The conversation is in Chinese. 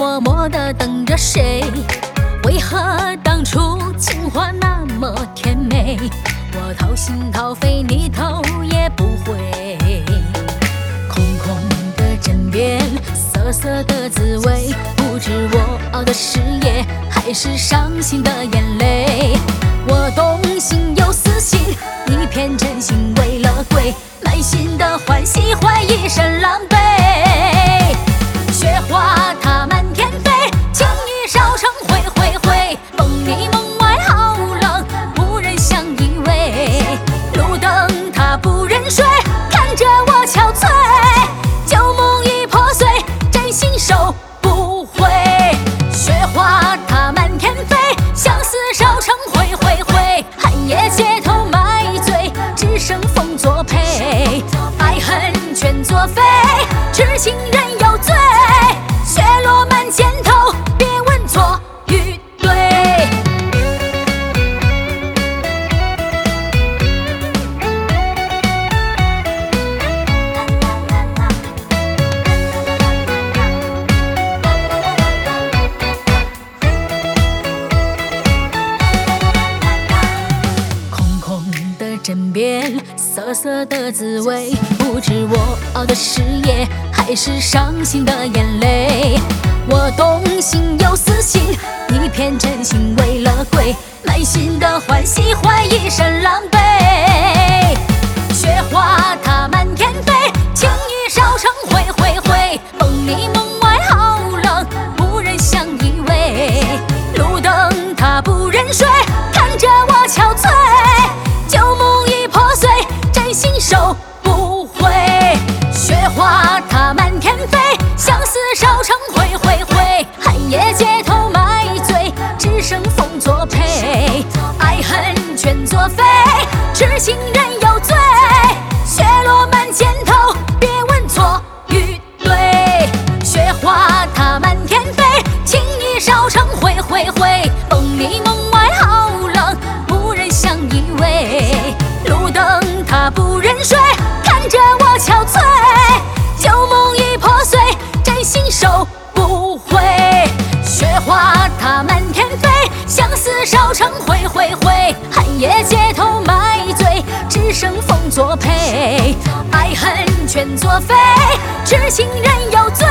默默地等着谁？为何当初情话那么甜美？我掏心掏肺，你头也不回。空空的枕边，涩涩的滋味，不知我熬的是夜，还是伤心的眼泪。我动心又死心，一片真心为了鬼，满心的欢喜换一身狼狈。雪花它满天飞，轻易烧成灰灰灰。梦里梦外好冷，无人相依偎。路灯它不认睡，看着我憔悴。旧梦已破碎，真心收不回。雪花它满天飞，相思烧成灰灰灰。寒夜街头买醉，只剩风作陪。爱恨全作废，痴情人有罪。雪落满肩头，别问错与对。空空的枕边，涩涩的滋味，不知我熬的是夜，还是伤心的眼泪。我动心又死心，一片真心为了鬼，满心的欢喜换一身狼狈。雪花它满天飞，轻易烧成灰灰灰。梦里梦外好冷，无人相依偎。路灯它不认睡，看着我憔悴。旧梦已破碎，真心收不回。雪花它满天飞，相思烧成灰灰灰。寒夜街头买醉，只剩风作陪。爱恨全作废，痴情人有罪。雪落满肩头，别问错与对。雪花它满天飞，轻易烧成灰灰灰。梦里梦外好冷，无人相依偎。路灯它不认睡，看着我憔悴。旧梦已破碎，真心收不回。雪花它满天飞，相思烧成灰灰灰。寒夜街头买醉，只剩风作陪。爱恨全作废，痴情人有罪。